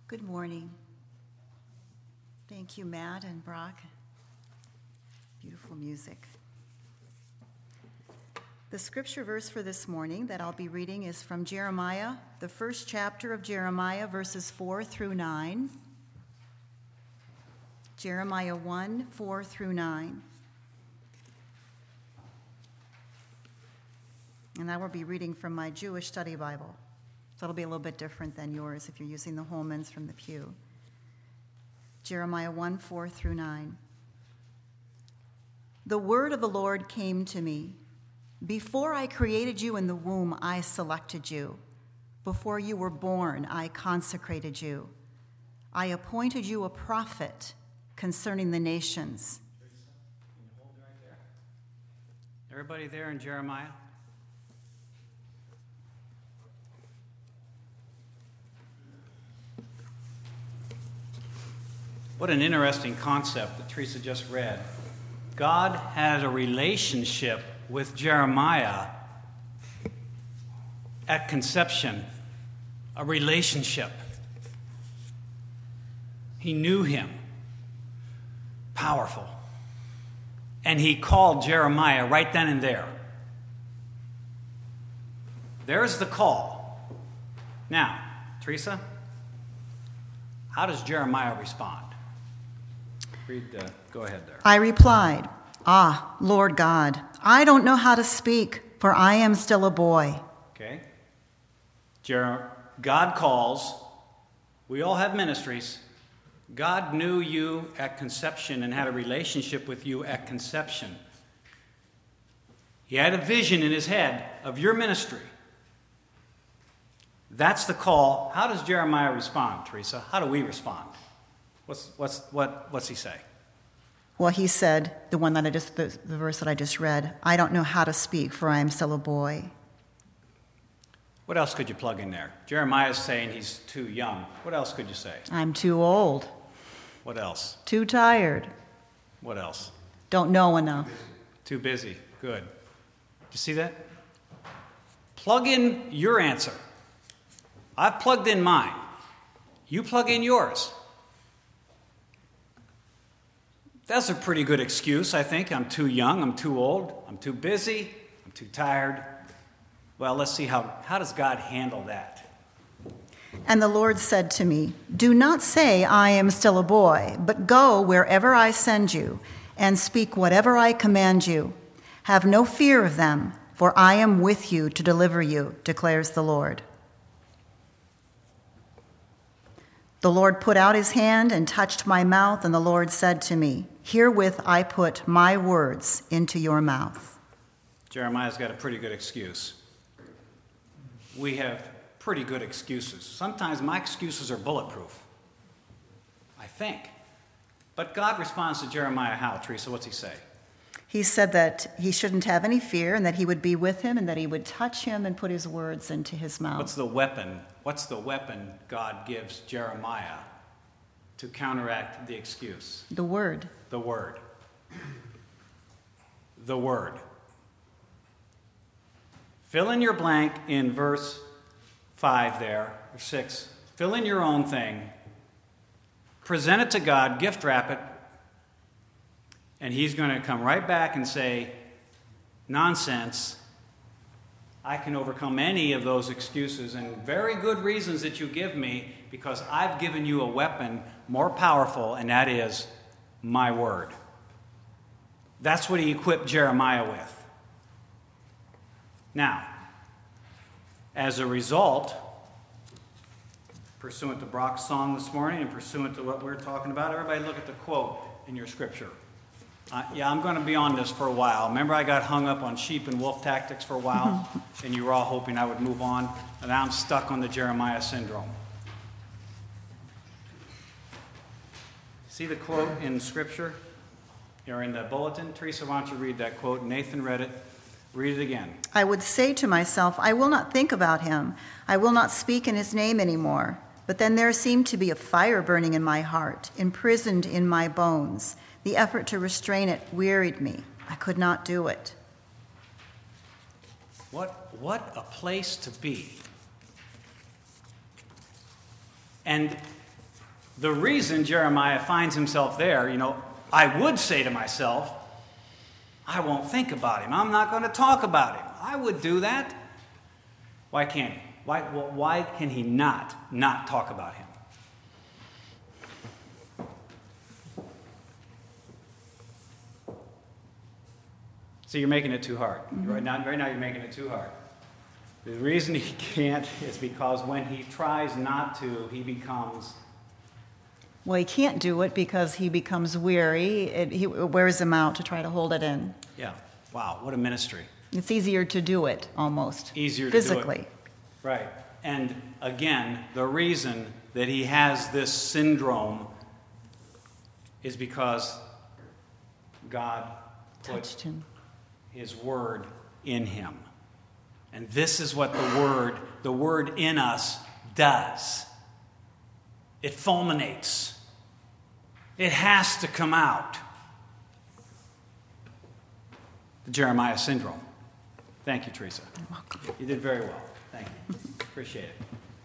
Good morning. Thank you, Matt and Brock. Beautiful music. The scripture verse for this morning that I'll be reading is from Jeremiah, the first chapter of Jeremiah, verses 4 through 9. Jeremiah 1, 4 through 9. And I will be reading from my Jewish study Bible. So it'll be a little bit different than yours if you're using the Holman's from the pew. Jeremiah 1, 4 through 9. The word of the Lord came to me. Before I created you in the womb, I selected you. Before you were born, I consecrated you. I appointed you a prophet concerning the nations. Can you hold right there? Everybody there in Jeremiah? What an interesting concept that Teresa just read. God had a relationship with Jeremiah at conception, a relationship. He knew him, powerful. And he called Jeremiah right then and there. There's the call. Now, Teresa, how does Jeremiah respond? Go ahead there. I replied, Lord God, I don't know how to speak, for I am still a boy. Okay. God calls. We all have ministries. God knew you at conception and had a relationship with you at conception. He had a vision in his head of your ministry. That's the call. How does Jeremiah respond, Teresa? How do we respond? What's he say? Well, he said, the verse that I just read, I don't know how to speak, for I am still a boy. What else could you plug in there? Jeremiah's saying he's too young. What else could you say? I'm too old. What else? Too tired. What else? Don't know enough. Too busy. Good. You see that? Plug in your answer. I've plugged in mine. You plug in yours. That's a pretty good excuse, I think. I'm too young, I'm too old, I'm too busy, I'm too tired. Well, let's see how does God handle that? And the Lord said to me, do not say I am still a boy, but go wherever I send you and speak whatever I command you. Have no fear of them, for I am with you to deliver you, declares the Lord. The Lord put out his hand and touched my mouth, and the Lord said to me, herewith I put my words into your mouth. Jeremiah's got a pretty good excuse. We have pretty good excuses. Sometimes my excuses are bulletproof, I think. But God responds to Jeremiah how, Teresa? What's he say? He said that he shouldn't have any fear and that he would be with him and that he would touch him and put his words into his mouth. What's the weapon? What's the weapon God gives Jeremiah to counteract the excuse? The word. The word. The word. Fill in your blank in verse 5 there, or 6. Fill in your own thing. Present it to God, gift wrap it, and he's going to come right back and say, nonsense. I can overcome any of those excuses and very good reasons that you give me because I've given you a weapon more powerful, and that is my word. That's what he equipped Jeremiah with. Now, as a result, pursuant to Brock's song this morning and pursuant to what we're talking about, everybody look at the quote in your scripture. I'm going to be on this for a while. Remember, I got hung up on sheep and wolf tactics for a while, and you were all hoping I would move on, and now I'm stuck on the Jeremiah syndrome. See the quote in Scripture? You're in the bulletin. Teresa, why don't you read that quote? Nathan read it. Read it again. I would say to myself, I will not think about him. I will not speak in his name anymore. But then there seemed to be a fire burning in my heart, imprisoned in my bones. The effort to restrain it wearied me. I could not do it. What a place to be. And The reason Jeremiah finds himself there, I would say to myself, I won't think about him. I'm not going to talk about him. I would do that. Why can't he? Why can he not talk about him? So you're making it too hard. Mm-hmm. Right now you're making it too hard. The reason he can't is because when he tries not to, he becomes... Well, he can't do it because he becomes weary. It wears him out to try to hold it in. Yeah. Wow, what a ministry. It's easier to do it, almost. Easier physically. To do it. Right. And again, the reason that he has this syndrome is because God touched him. His word in him. And this is what the word in us does. It fulminates. It has to come out. The Jeremiah syndrome. Thank you, Teresa. You're welcome. You did very well. Thank you. Appreciate it.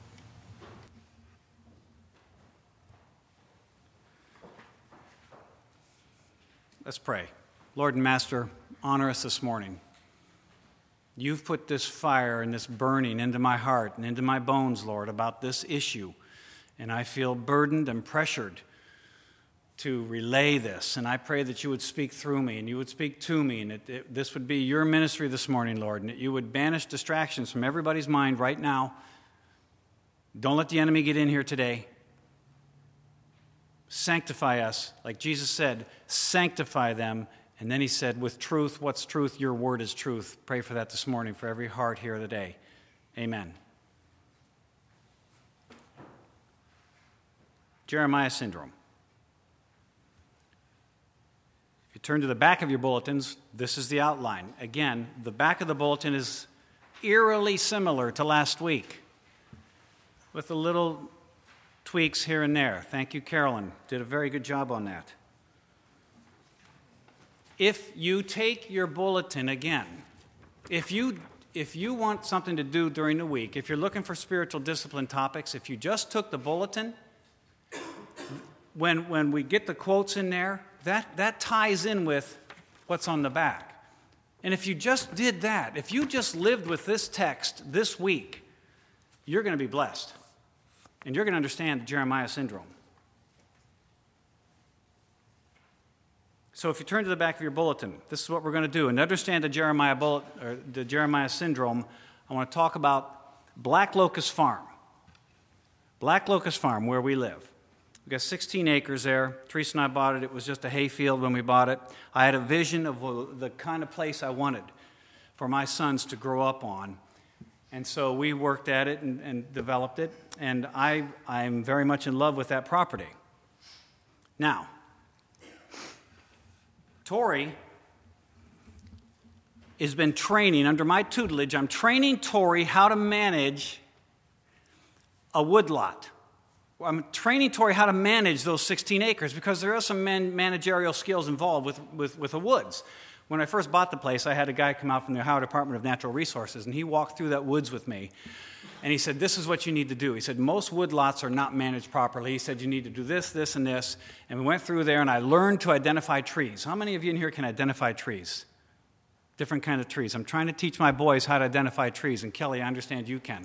Let's pray. Lord and Master, honor us this morning. You've put this fire and this burning into my heart and into my bones, Lord, about this issue. And I feel burdened and pressured to relay this. And I pray that you would speak through me and you would speak to me. And this would be your ministry this morning, Lord. And that you would banish distractions from everybody's mind right now. Don't let the enemy get in here today. Sanctify us. Like Jesus said, sanctify them. And then he said, with truth, what's truth? Your word is truth. Pray for that this morning for every heart here today. Amen. Jeremiah syndrome. If you turn to the back of your bulletins, this is the outline. Again, the back of the bulletin is eerily similar to last week, with the little tweaks here and there. Thank you, Carolyn. Did a very good job on that. If you take your bulletin again, if you want something to do during the week, if you're looking for spiritual discipline topics, if you just took the bulletin, when we get the quotes in there, that ties in with what's on the back. And if you just did that, if you just lived with this text this week, you're going to be blessed. And you're going to understand the Jeremiah syndrome. So if you turn to the back of your bulletin, this is what we're going to do. And to understand the Jeremiah syndrome, I want to talk about Black Locust Farm. Black Locust Farm, where we live. We've got 16 acres there. Teresa and I bought it. It was just a hay field when we bought it. I had a vision of the kind of place I wanted for my sons to grow up on. And so we worked at it and developed it. And I'm very much in love with that property. Now, Tori has been training, under my tutelage, I'm training Tori how to manage a woodlot. I'm training Tori how to manage those 16 acres because there are some managerial skills involved with the woods. When I first bought the place, I had a guy come out from the Ohio Department of Natural Resources, and he walked through that woods with me. And he said, this is what you need to do. He said, most woodlots are not managed properly. He said, you need to do this, this, and this. And we went through there, and I learned to identify trees. How many of you in here can identify trees? Different kind of trees. I'm trying to teach my boys how to identify trees. And Kelly, I understand you can.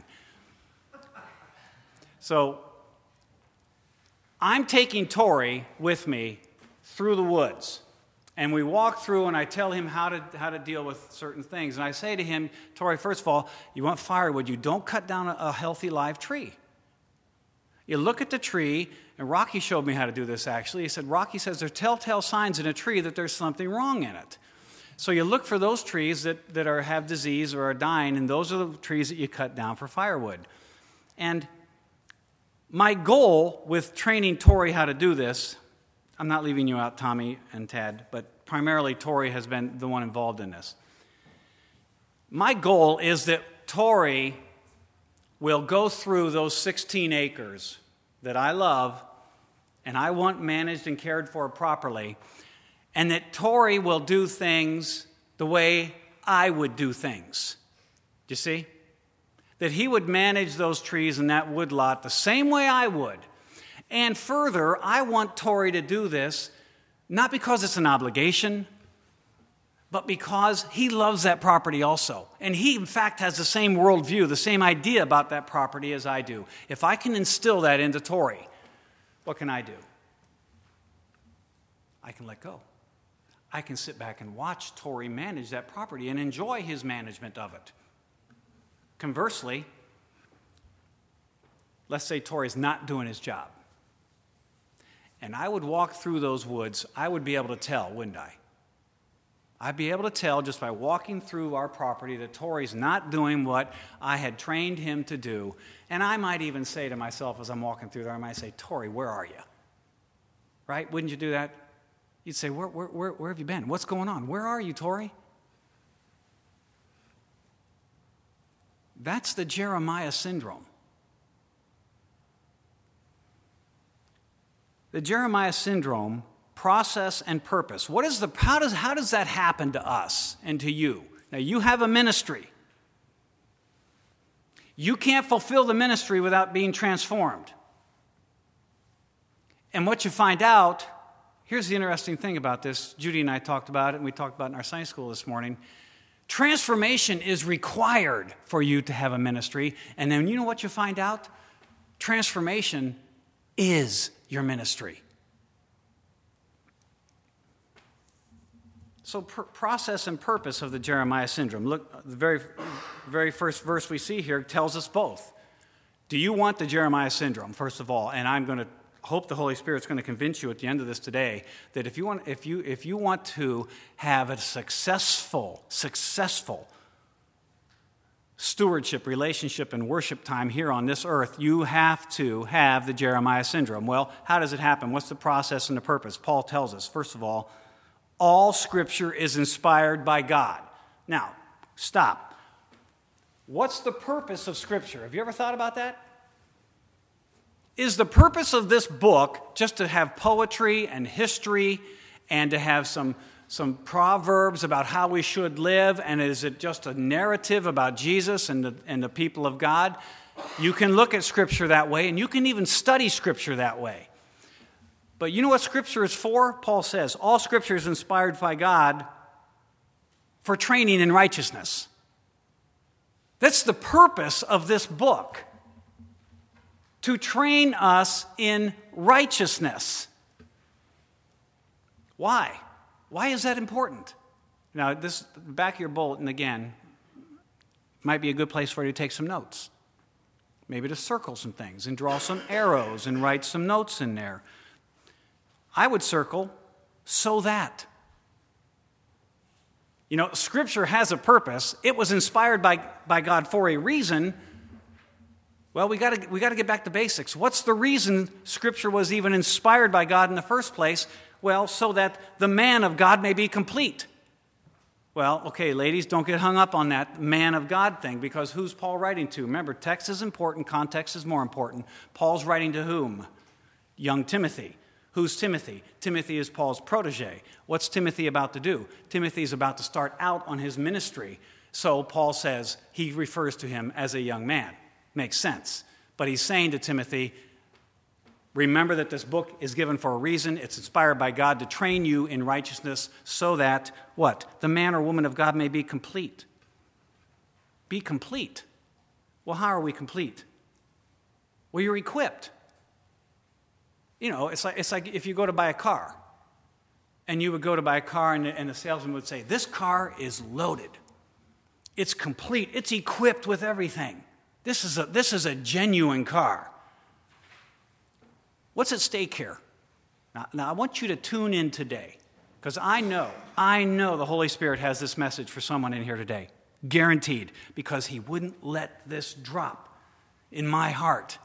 So I'm taking Tori with me through the woods. And we walk through, and I tell him how to deal with certain things. And I say to him, Tori, first of all, you want firewood. You don't cut down a healthy live tree. You look at the tree, and Rocky showed me how to do this, actually. He said, Rocky says there are telltale signs in a tree that there's something wrong in it. So you look for those trees that have disease or are dying, and those are the trees that you cut down for firewood. And my goal with training Tori how to do this, I'm not leaving you out, Tommy and Tad, but primarily Tori has been the one involved in this. My goal is that Tori will go through those 16 acres that I love and I want managed and cared for properly, and that Tori will do things the way I would do things. Do you see? That he would manage those trees in that woodlot the same way I would. And further, I want Tori to do this, not because it's an obligation, but because he loves that property also. And he, in fact, has the same worldview, the same idea about that property as I do. If I can instill that into Tori, what can I do? I can let go. I can sit back and watch Tori manage that property and enjoy his management of it. Conversely, let's say Tori's not doing his job. And I would walk through those woods, I would be able to tell, wouldn't I? I'd be able to tell just by walking through our property that Tori's not doing what I had trained him to do. And I might even say to myself as I'm walking through there, I might say, Tori, where are you? Right? Wouldn't you do that? You'd say, where have you been? What's going on? Where are you, Tori? That's the Jeremiah syndrome. The Jeremiah syndrome, process and purpose. How does that happen to us and to you? Now, you have a ministry. You can't fulfill the ministry without being transformed. And what you find out, here's the interesting thing about this. Judy and I talked about it, and we talked about it in our Sunday school this morning. Transformation is required for you to have a ministry. And then you know what you find out? Transformation is your ministry. So process and purpose of the Jeremiah syndrome. Look, the very first verse we see here tells us both. Do you want the Jeremiah syndrome, first of all? And I'm going to hope the Holy Spirit's going to convince you at the end of this today that if you want to have a successful stewardship, relationship, and worship time here on this earth, you have to have the Jeremiah syndrome. Well, how does it happen? What's the process and the purpose? Paul tells us, first of all Scripture is inspired by God. Now, stop. What's the purpose of Scripture? Have you ever thought about that? Is the purpose of this book just to have poetry and history and to have some proverbs about how we should live, and is it just a narrative about Jesus and the people of God? You can look at Scripture that way, and you can even study Scripture that way. But you know what Scripture is for? Paul says, all Scripture is inspired by God for training in righteousness. That's the purpose of this book, to train us in righteousness. Why? Why is that important? Now, this back of your bulletin, again, might be a good place for you to take some notes. Maybe to circle some things and draw some arrows and write some notes in there. I would circle, so that. You know, Scripture has a purpose. It was inspired by God for a reason. Well, we got to get back to basics. What's the reason Scripture was even inspired by God in the first place? Well, so that the man of God may be complete. Well, okay, ladies, don't get hung up on that man of God thing, because who's Paul writing to? Remember, text is important, context is more important. Paul's writing to whom? Young Timothy. Who's Timothy? Timothy is Paul's protege. What's Timothy about to do? Timothy is about to start out on his ministry. So Paul says he refers to him as a young man. Makes sense. But he's saying to Timothy, remember that this book is given for a reason. It's inspired by God to train you in righteousness so that, what? The man or woman of God may be complete. Be complete. Well, how are we complete? Well, you're equipped. You know, it's like if you go to buy a car, and you would go to buy a car, and the salesman would say, this car is loaded. It's complete. It's equipped with everything. This is a genuine car. What's at stake here? Now I want you to tune in today, because I know the Holy Spirit has this message for someone in here today. Guaranteed, because he wouldn't let this drop in my heart.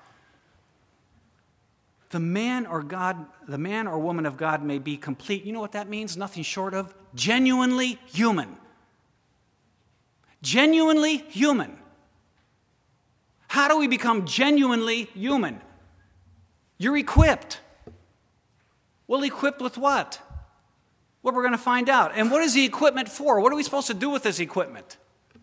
The man or woman of God may be complete. You know what that means? Nothing short of genuinely human. Genuinely human. How do we become genuinely human? You're equipped. Well, equipped with what? Well, we're going to find out. And what is the equipment for? What are we supposed to do with this equipment?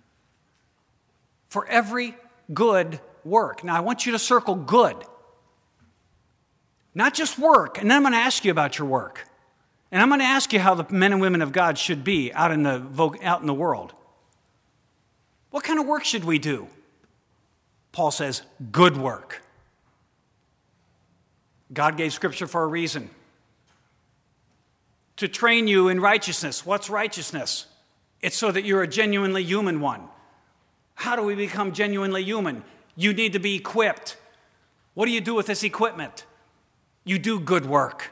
For every good work. Now, I want you to circle good. Not just work. And then I'm going to ask you about your work. And I'm going to ask you how the men and women of God should be out in the world. What kind of work should we do? Paul says, good work. God gave Scripture for a reason. To train you in righteousness. What's righteousness? It's so that you're a genuinely human one. How do we become genuinely human? You need to be equipped. What do you do with this equipment? You do good work.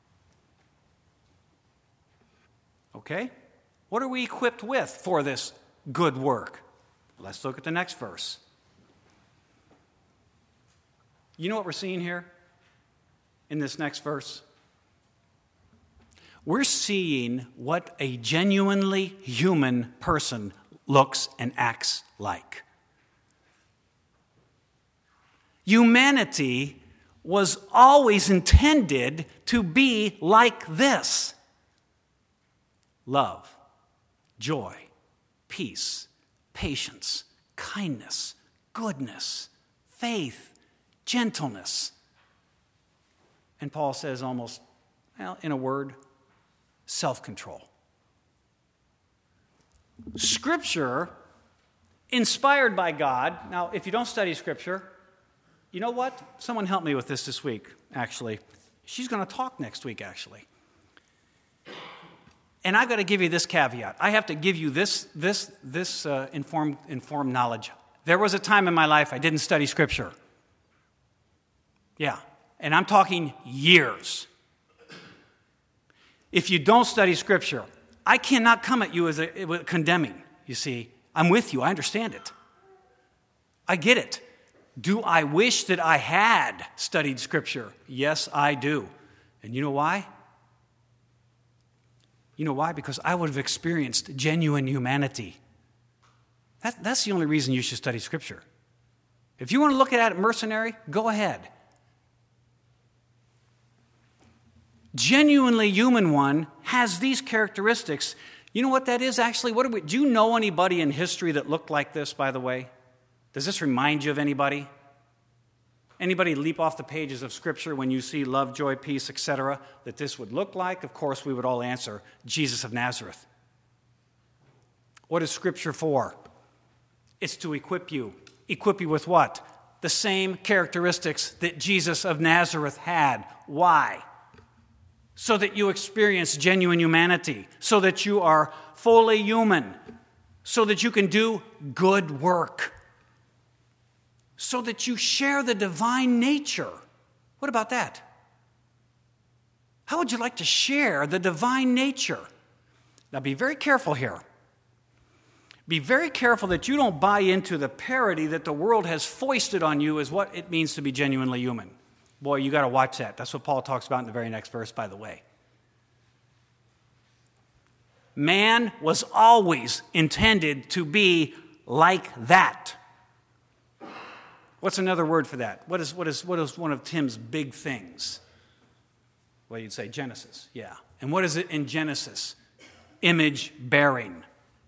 Okay? What are we equipped with for this good work? Let's look at the next verse. You know what we're seeing here in this next verse? We're seeing what a genuinely human person looks and acts like. Humanity was always intended to be like this. Love, joy, peace, patience, kindness, goodness, faith, gentleness. And Paul says almost, well, in a word, self-control. Scripture, inspired by God. Now, if you don't study Scripture, you know what? Someone helped me with this week, actually. She's going to talk next week, actually. And I've got to give you this caveat. I have to give you this informed knowledge. There was a time in my life I didn't study Scripture. Yeah, and I'm talking years. If you don't study Scripture, I cannot come at you as condemning, you see. I'm with you. I understand it. I get it. Do I wish that I had studied Scripture? Yes, I do. And you know why? You know why? Because I would have experienced genuine humanity. That's the only reason you should study Scripture. If you want to look at it mercenary, go ahead. Genuinely human one has these characteristics. You know what that is actually? Do you know anybody in history that looked like this, by the way? Does this remind you of anybody? Anybody leap off the pages of Scripture when you see love, joy, peace, etc., that this would look like? Of course, we would all answer, Jesus of Nazareth. What is Scripture for? It's to equip you. Equip you with what? The same characteristics that Jesus of Nazareth had. Why? So that you experience genuine humanity, so that you are fully human, so that you can do good work, so that you share the divine nature. What about that? How would you like to share the divine nature? Now be very careful here. Be very careful that you don't buy into the parody that the world has foisted on you as what it means to be genuinely human. Boy, you got to watch that. That's what Paul talks about in the very next verse, by the way. Man was always intended to be like that. What's another word for that? What is one of Tim's big things? Well, you'd say Genesis, yeah. And what is it in Genesis? Image bearing.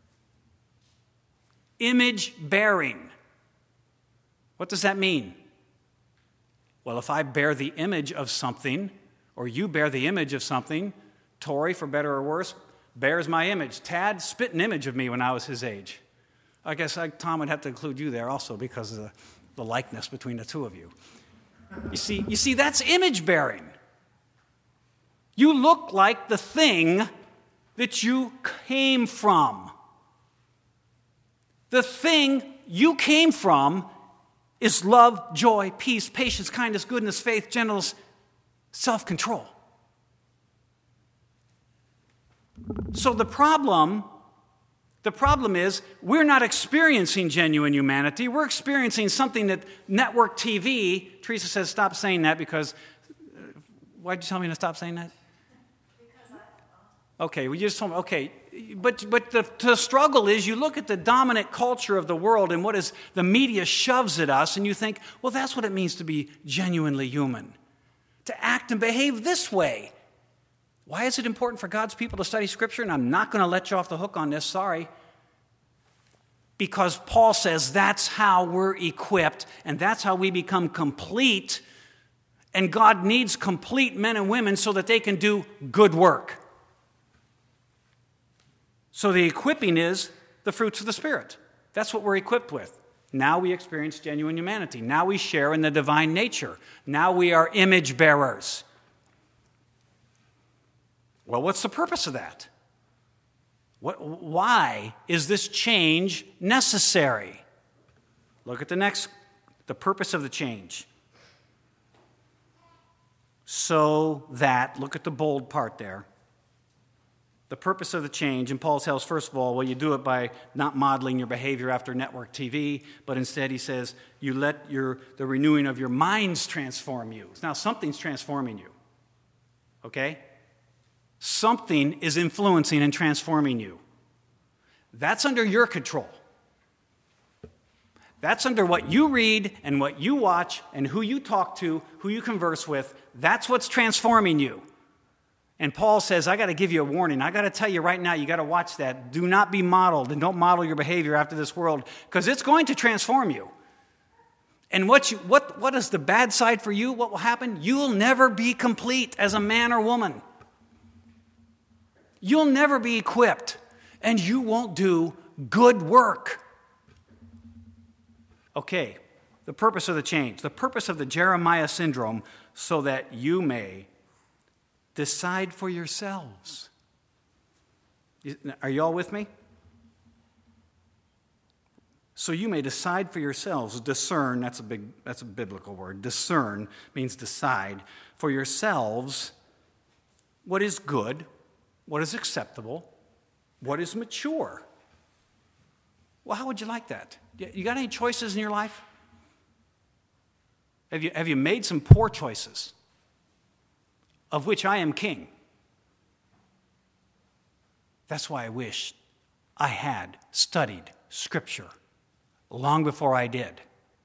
Image bearing. What does that mean? Well, if I bear the image of something, or you bear the image of something, Tori, for better or worse, bears my image. Tad spit an image of me when I was his age. I guess Tom would have to include you there also because of the likeness between the two of you. You see, that's image bearing. You look like the thing that you came from. The thing you came from is love, joy, peace, patience, kindness, goodness, faith, gentleness, self-control. So the problem is we're not experiencing genuine humanity. We're experiencing something that network TV, Teresa says stop saying that because, why'd you tell me to stop saying that? Because I don't know. Okay, well you just told me, okay. But the struggle is you look at the dominant culture of the world and what is the media shoves at us and you think, well, that's what it means to be genuinely human. To act and behave this way. Why is it important for God's people to study Scripture? And I'm not going to let you off the hook on this, sorry. Because Paul says that's how we're equipped and that's how we become complete And God needs complete men and women so that they can do good work. So the equipping is the fruits of the Spirit. That's what we're equipped with. Now we experience genuine humanity. Now we share in the divine nature. Now we are image bearers. Well, what's the purpose of that? Why is this change necessary? Look at the purpose of the change. So that, look at the bold part there. The purpose of the change, and Paul tells, first of all, well, you do it by not modeling your behavior after network TV, but instead he says, you let the renewing of your minds transform you. Now, something's transforming you, okay? Something is influencing and transforming you. That's under your control. That's under what you read and what you watch and who you talk to, who you converse with. That's what's transforming you. And Paul says, I got to give you a warning. I got to tell you right now, you got to watch that. Do not be modeled, and don't model your behavior after this world, because it's going to transform you. And what is the bad side for you? What will happen? You'll never be complete as a man or woman. You'll never be equipped, and you won't do good work. Okay, the purpose of the change, the purpose of the Jeremiah syndrome, so that you may decide for yourselves. Are you all with me? So you may decide for yourselves. Discern, that's a biblical word. Discern means decide for yourselves what is good, what is acceptable, what is mature. Well, how would you like that? You got any choices in your life? Have you made some poor choices? Of which I am king. That's why I wish I had studied Scripture long before I did,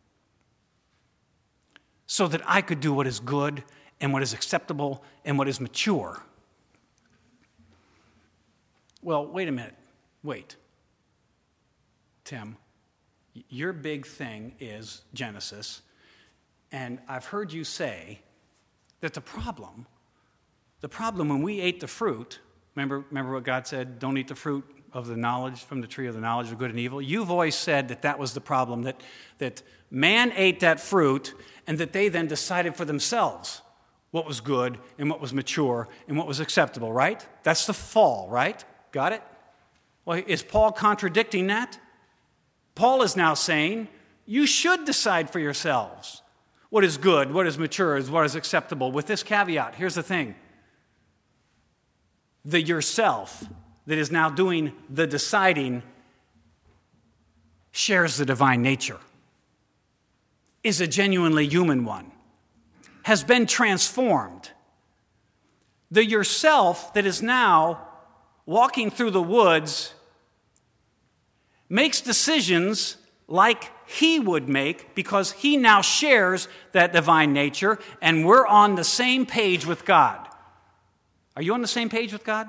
so that I could do what is good and what is acceptable and what is mature. Well, wait a minute. Wait. Tim, your big thing is Genesis, and I've heard you say that the problem when we ate the fruit, remember what God said, don't eat the fruit of the knowledge from the tree of the knowledge of good and evil? You've always said that was the problem, that man ate that fruit and that they then decided for themselves what was good and what was mature and what was acceptable, right? That's the fall, right? Got it? Well, is Paul contradicting that? Paul is now saying, you should decide for yourselves what is good, what is mature, what is acceptable, with this caveat. Here's the thing. The yourself that is now doing the deciding shares the divine nature, is a genuinely human one, has been transformed. The yourself that is now walking through the woods makes decisions like he would make because he now shares that divine nature, and we're on the same page with God. Are you on the same page with God?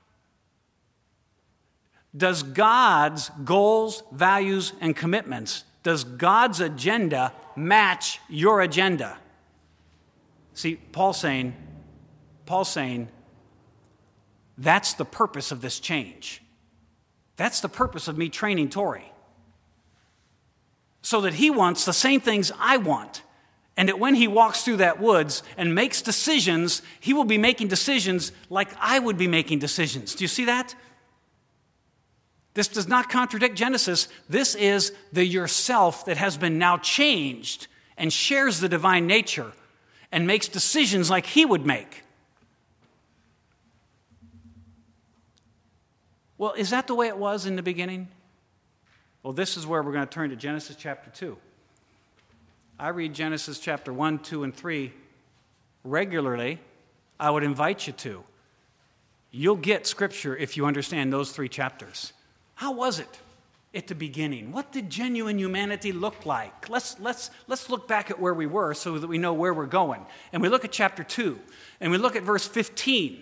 Does God's goals, values, and commitments, does God's agenda match your agenda? See, Paul's saying, that's the purpose of this change. That's the purpose of me training Tori. So that he wants the same things I want. And that when he walks through that woods and makes decisions, he will be making decisions like I would be making decisions. Do you see that? This does not contradict Genesis. This is the yourself that has been now changed and shares the divine nature and makes decisions like he would make. Well, is that the way it was in the beginning? Well, this is where we're going to turn to Genesis chapter 2. I read Genesis chapter 1, 2, and 3 regularly. I would invite you to. You'll get Scripture if you understand those 3 chapters. How was it at the beginning? What did genuine humanity look like? Let's look back at where we were so that we know where we're going. And we look at chapter 2, and we look at verse 15.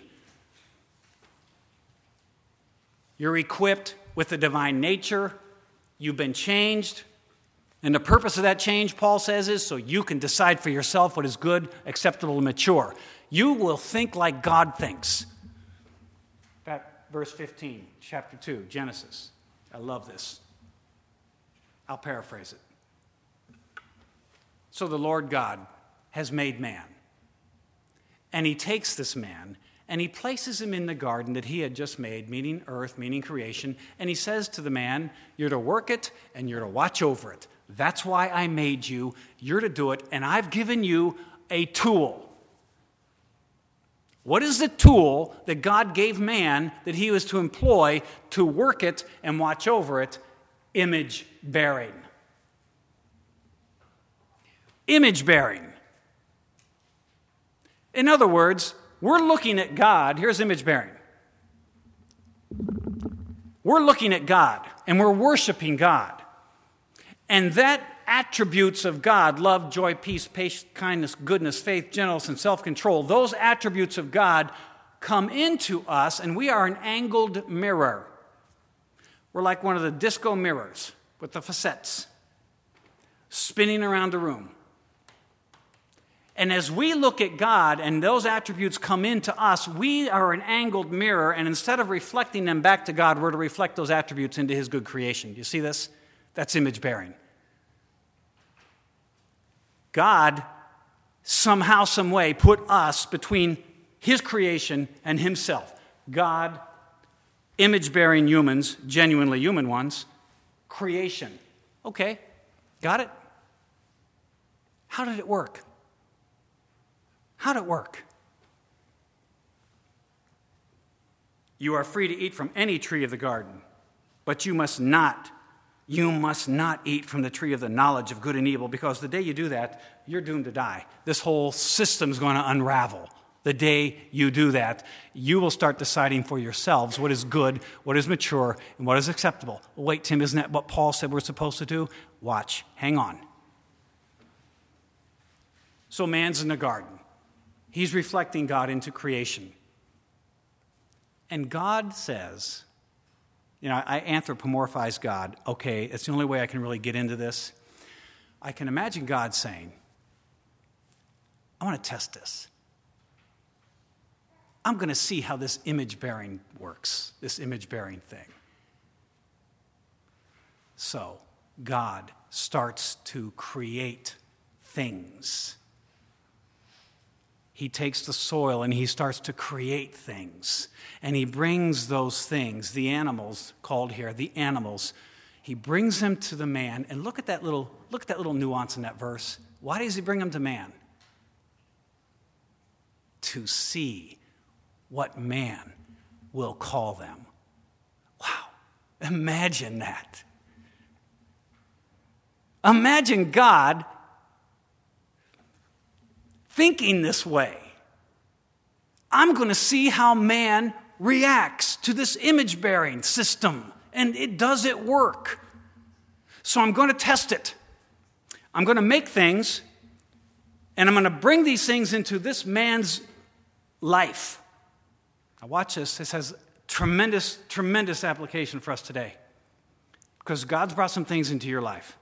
You're equipped with the divine nature. You've been changed. And the purpose of that change, Paul says, is so you can decide for yourself what is good, acceptable, and mature. You will think like God thinks. In fact, verse 15, chapter 2, Genesis. I love this. I'll paraphrase it. So the Lord God has made man. And he takes this man and he places him in the garden that he had just made, meaning earth, meaning creation. And he says to the man, you're to work it and you're to watch over it. That's why I made you. You're to do it. And I've given you a tool. What is the tool that God gave man that he was to employ to work it and watch over it? Image bearing. Image bearing. In other words, we're looking at God. Here's image bearing. We're looking at God and we're worshiping God. And that attributes of God, love, joy, peace, patience, kindness, goodness, faith, gentleness, and self-control, those attributes of God come into us, and we are an angled mirror. We're like one of the disco mirrors with the facets spinning around the room. And as we look at God and those attributes come into us, we are an angled mirror, and instead of reflecting them back to God, we're to reflect those attributes into his good creation. Do you see this? That's image bearing. God somehow, some way, put us between his creation and himself. God, image-bearing humans, genuinely human ones, creation. Okay, got it? How did it work? How did it work? You are free to eat from any tree of the garden, but you must not eat from the tree of the knowledge of good and evil, because the day you do that, you're doomed to die. This whole system's going to unravel. The day you do that, you will start deciding for yourselves what is good, what is mature, and what is acceptable. Wait, Tim, isn't that what Paul said we're supposed to do? Watch. Hang on. So man's in the garden. He's reflecting God into creation. And God says, I anthropomorphize God. Okay, it's the only way I can really get into this. I can imagine God saying, I want to test this. I'm going to see how this image-bearing works, this image-bearing thing. So God starts to create things. He takes the soil and he starts to create things. And he brings those things, the animals called here, the animals, he brings them to the man. And look at that little nuance in that verse. Why does he bring them to man? To see what man will call them. Wow, imagine that. Imagine God thinking this way. I'm going to see how man reacts to this image-bearing system, and does it work? So I'm going to test it. I'm going to make things, and I'm going to bring these things into this man's life. Now watch this. This has tremendous, tremendous application for us today, because God's brought some things into your life.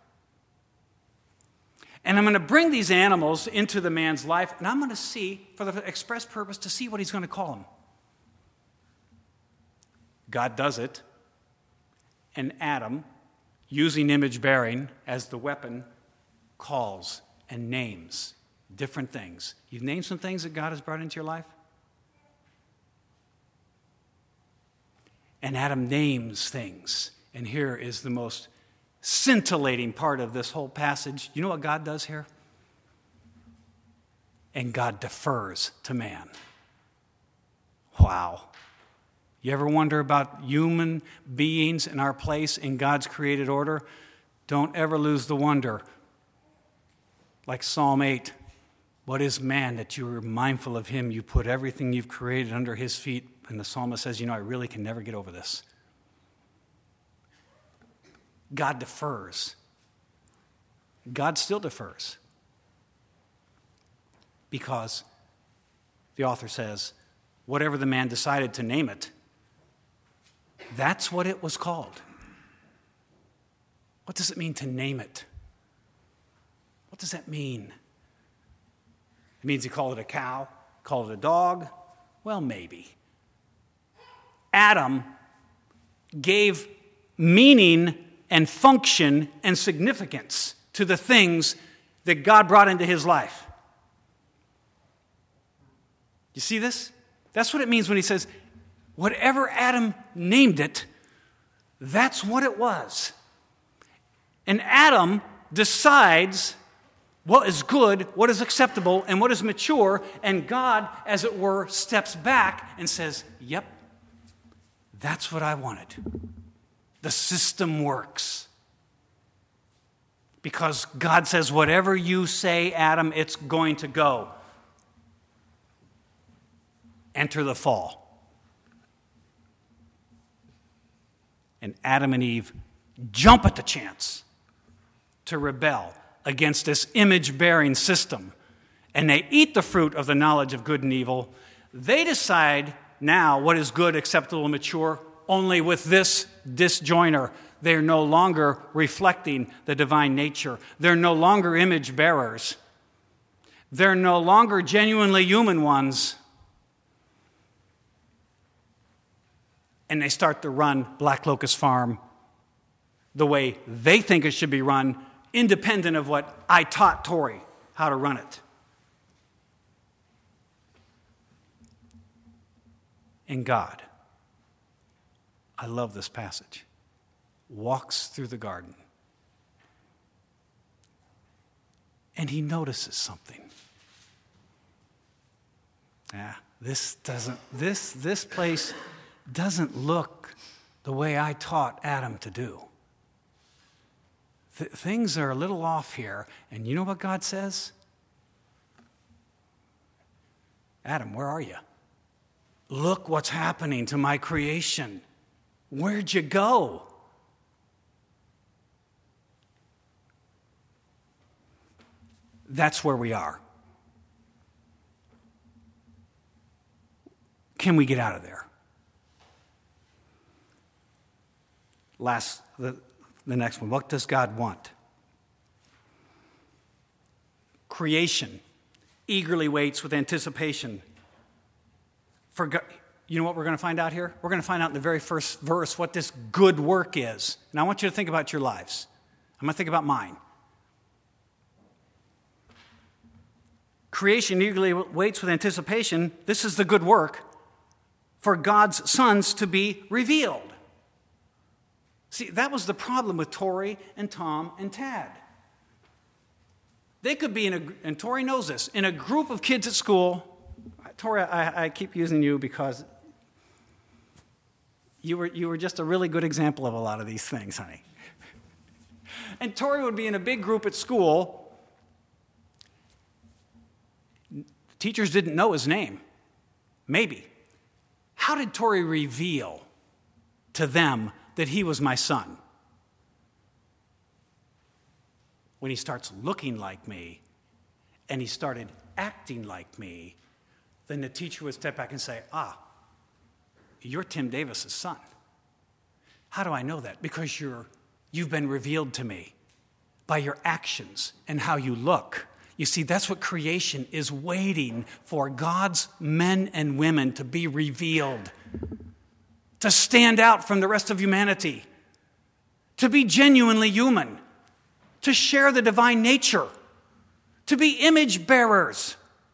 And I'm going to bring these animals into the man's life, and I'm going to see, for the express purpose, to see what he's going to call them. God does it, and Adam, using image-bearing as the weapon, calls and names different things. You've named some things that God has brought into your life? And Adam names things, and here is the most scintillating part of this whole passage. You know what God does here? And God defers to man. Wow. You ever wonder about human beings and our place in God's created order? Don't ever lose the wonder. Like Psalm 8, what is man that you are mindful of him? You put everything you've created under his feet. And the psalmist says, I really can never get over this. God defers. God still defers. Because the author says, whatever the man decided to name it, that's what it was called. What does it mean to name it? What does that mean? It means he called it a cow, called it a dog? Well, maybe. Adam gave meaning and function and significance to the things that God brought into his life. You see this? That's what it means when he says, whatever Adam named it, that's what it was. And Adam decides what is good, what is acceptable, and what is mature, and God, as it were, steps back and says, yep, that's what I wanted. The system works. Because God says, whatever you say, Adam, it's going to go. Enter the fall. And Adam and Eve jump at the chance to rebel against this image-bearing system. And they eat the fruit of the knowledge of good and evil. They decide now what is good, acceptable, and mature, only with this disjoiner. They're no longer reflecting the divine nature. They're no longer image bearers. They're no longer genuinely human ones. And they start to run Black Locust Farm the way they think it should be run, independent of what I taught Tori how to run it. And God, I love this passage, walks through the garden. And he notices something. This place doesn't look the way I taught Adam to do. Things are a little off here. And you know what God says? Adam, where are you? Look what's happening to my creation. Where'd you go? That's where we are. Can we get out of there? The next one. What does God want? Creation eagerly waits with anticipation. For God, you know what we're going to find out here? We're going to find out in the very first verse what this good work is. And I want you to think about your lives. I'm going to think about mine. Creation eagerly waits with anticipation. This is the good work for God's sons to be revealed. See, that was the problem with Tori and Tom and Tad. They could be and Tori knows this, in a group of kids at school. Tori, I keep using you because you were just a really good example of a lot of these things, honey. And Tori would be in a big group at school. Teachers didn't know his name. Maybe. How did Tori reveal to them that he was my son? When he starts looking like me and he started acting like me, then the teacher would step back and say, you're Tim Davis's son. How do I know that? Because you've been revealed to me by your actions and how you look. You see, that's what creation is waiting for, God's men and women to be revealed, to stand out from the rest of humanity, to be genuinely human, to share the divine nature, to be image bearers.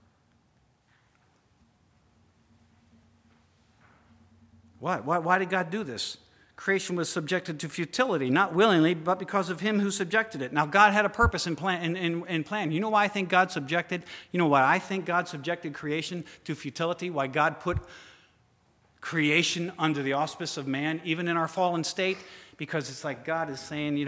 Why did God do this? Creation was subjected to futility, not willingly, but because of him who subjected it. Now, God had a purpose and plan. You know why I think God subjected? You know why I think God subjected creation to futility? Why God put creation under the auspice of man, even in our fallen state? Because it's like God is saying,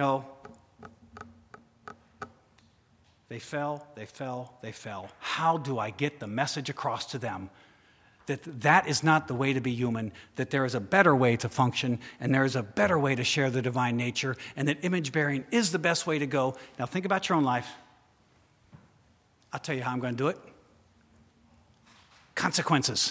they fell. How do I get the message across to them that is not the way to be human, that there is a better way to function, and there is a better way to share the divine nature, and that image-bearing is the best way to go? Now think about your own life. I'll tell you how I'm going to do it. Consequences.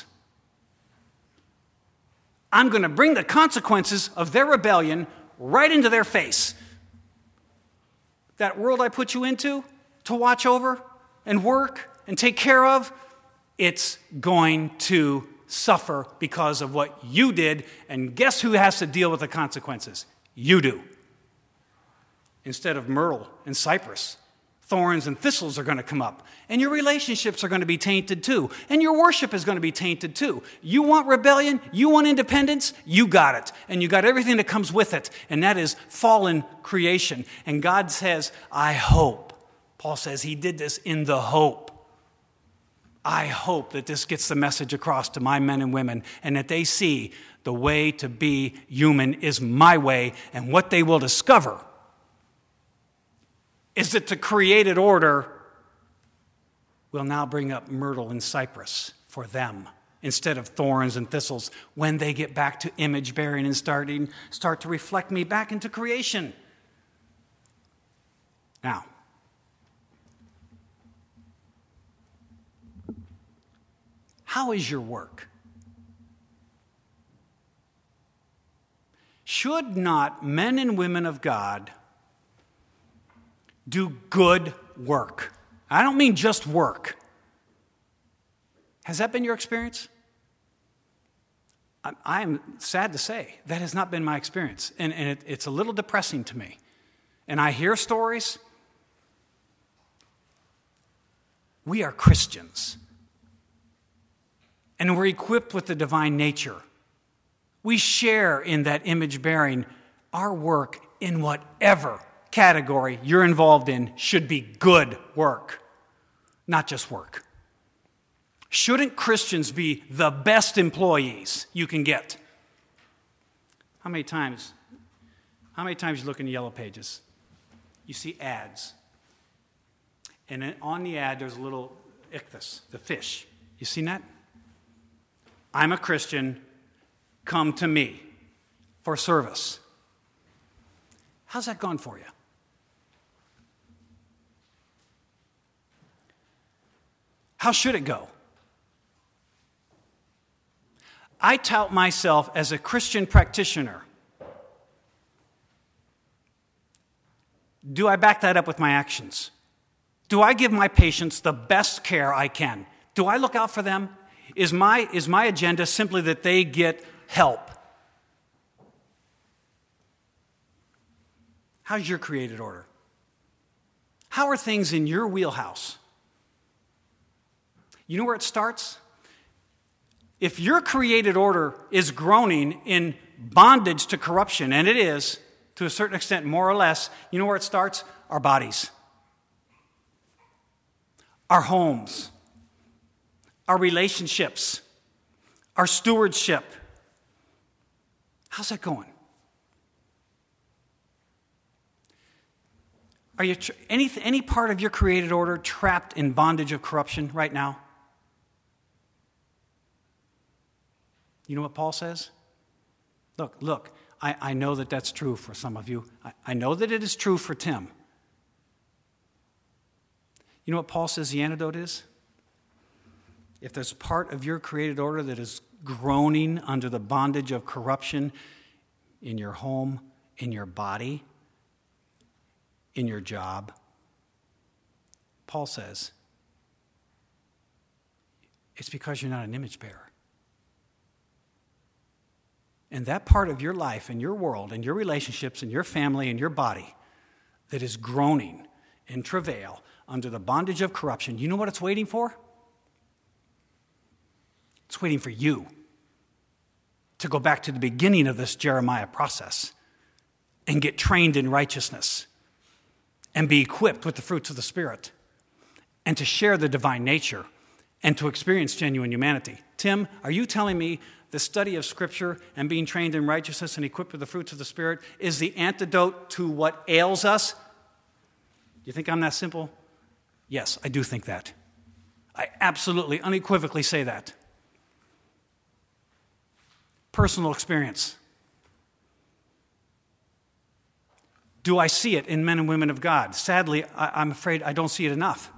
I'm going to bring the consequences of their rebellion right into their face. That world I put you into, to watch over and work and take care of, it's going to suffer because of what you did. And guess who has to deal with the consequences? You do. Instead of myrtle and cypress, thorns and thistles are going to come up. And your relationships are going to be tainted too. And your worship is going to be tainted too. You want rebellion? You want independence? You got it. And you got everything that comes with it. And that is fallen creation. And God says, I hope. Paul says he did this in the hope. I hope that this gets the message across to my men and women and that they see the way to be human is my way. And what they will discover is that the created order will now bring up myrtle and cypress for them instead of thorns and thistles when they get back to image bearing and start to reflect me back into creation. Now, how is your work? Should not men and women of God do good work? I don't mean just work. Has that been your experience? I am sad to say that has not been my experience. And it's a little depressing to me. And I hear stories. We are Christians. And we're equipped with the divine nature. We share in that image bearing. Our work in whatever category you're involved in should be good work, not just work. Shouldn't Christians be the best employees you can get? How many times you look in the Yellow Pages? You see ads. And then on the ad, there's a little ichthus, the fish. You seen that? I'm a Christian, come to me for service. How's that gone for you? How should it go? I tout myself as a Christian practitioner. Do I back that up with my actions? Do I give my patients the best care I can? Do I look out for them? Is my agenda simply that they get help? How's your created order? How are things in your wheelhouse? You know where it starts? If your created order is groaning in bondage to corruption, and it is, to a certain extent, more or less, you know where it starts? Our bodies, our homes, our relationships, our stewardship. How's that going? Are you any part of your created order trapped in bondage of corruption right now? You know what Paul says? Look, I know that that's true for some of you. I know that it is true for Tim. You know what Paul says the antidote is? If there's part of your created order that is groaning under the bondage of corruption in your home, in your body, in your job, Paul says, it's because you're not an image bearer. And that part of your life and your world and your relationships and your family and your body that is groaning in travail under the bondage of corruption, you know what it's waiting for? It's waiting for you to go back to the beginning of this Jeremiah process and get trained in righteousness and be equipped with the fruits of the Spirit and to share the divine nature and to experience genuine humanity. Tim, are you telling me the study of Scripture and being trained in righteousness and equipped with the fruits of the Spirit is the antidote to what ails us? Do you think I'm that simple? Yes, I do think that. I absolutely, unequivocally say that. Personal experience. Do I see it in men and women of God? Sadly, I'm afraid I don't see it enough.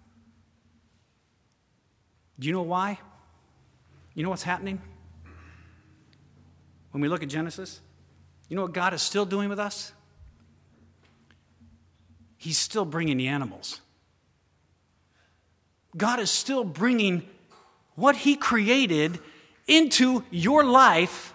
Do you know why? You know what's happening? When we look at Genesis, you know what God is still doing with us? He's still bringing the animals. God is still bringing what he created into your life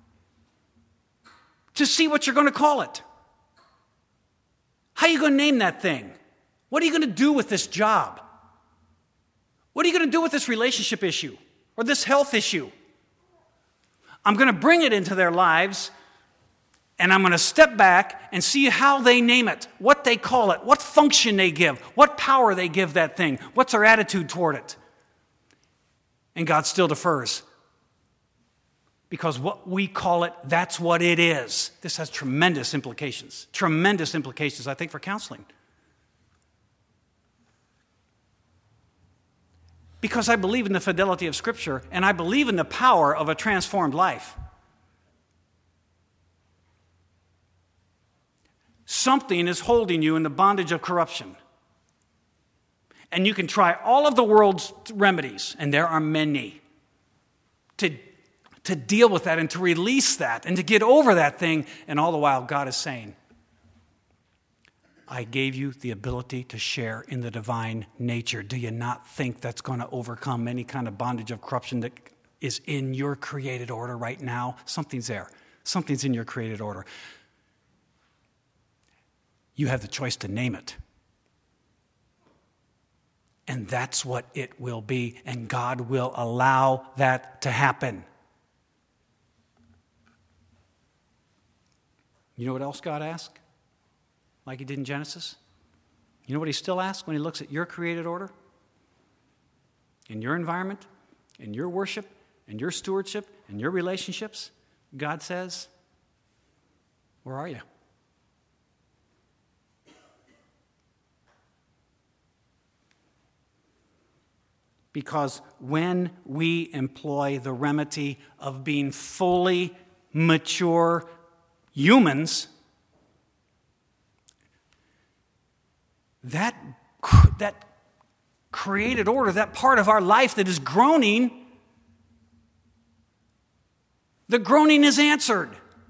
to see what you're going to call it. How are you going to name that thing? What are you going to do with this job? What are you going to do with this relationship issue or this health issue? I'm going to bring it into their lives, and I'm going to step back and see how they name it, what they call it, what function they give, what power they give that thing, what's their attitude toward it. And God still defers. Because what we call it, that's what it is. This has tremendous implications, I think, for counseling. Because I believe in the fidelity of Scripture, and I believe in the power of a transformed life. Something is holding you in the bondage of corruption. And you can try all of the world's remedies, and there are many, to deal with that and to release that and to get over that thing. And all the while, God is saying, I gave you the ability to share in the divine nature. Do you not think that's going to overcome any kind of bondage of corruption that is in your created order right now? Something's there. Something's in your created order. You have the choice to name it. And that's what it will be. And God will allow that to happen. You know what else God asked? Like he did in Genesis? You know what he still asks when he looks at your created order? In your environment, in your worship, in your stewardship, in your relationships? God says, where are you? Because when we employ the remedy of being fully mature humans, that created order, that part of our life that is groaning, the groaning is answered.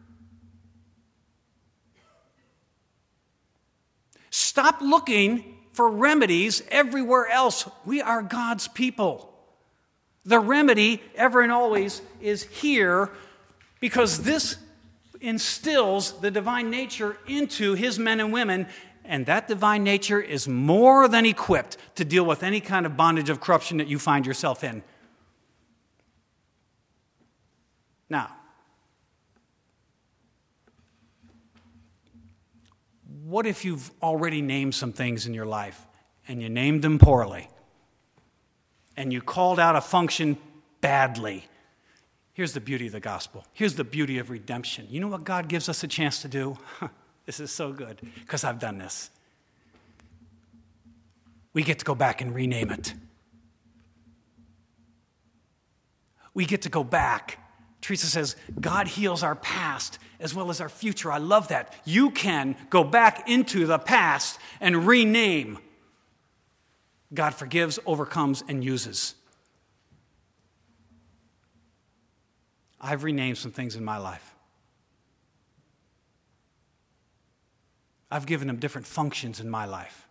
Stop looking for remedies everywhere else. We are God's people. The remedy, ever and always, is here because this instills the divine nature into his men and women, and that divine nature is more than equipped to deal with any kind of bondage of corruption that you find yourself in. Now, what if you've already named some things in your life and you named them poorly and you called out a function badly? Here's the beauty of the gospel. Here's the beauty of redemption. You know what God gives us a chance to do? This is so good because I've done this. We get to go back and rename it. We get to go back. Teresa says, God heals our past as well as our future. I love that. You can go back into the past and rename. God forgives, overcomes, and uses. I've renamed some things in my life. I've given them different functions in my life.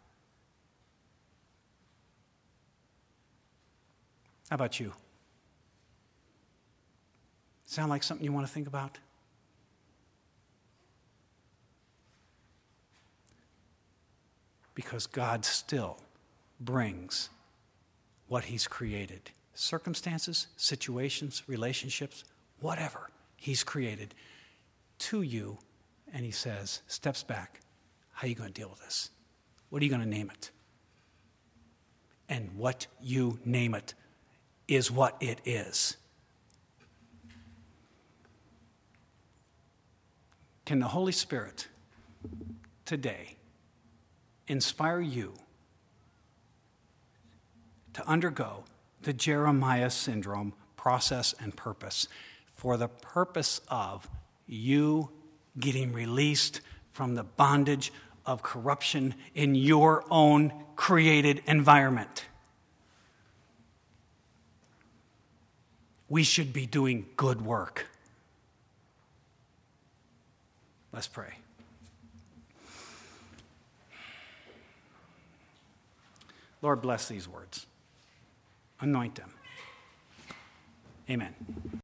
How about you? Sound like something you want to think about? Because God still brings what he's created. Circumstances, situations, relationships, whatever he's created to you. And he says, steps back. How are you going to deal with this? What are you going to name it? And what you name it is what it is. Can the Holy Spirit today inspire you to undergo the Jeremiah syndrome process and purpose for the purpose of you getting released from the bondage of corruption in your own created environment? We should be doing good work. Let's pray. Lord, bless these words. Anoint them. Amen.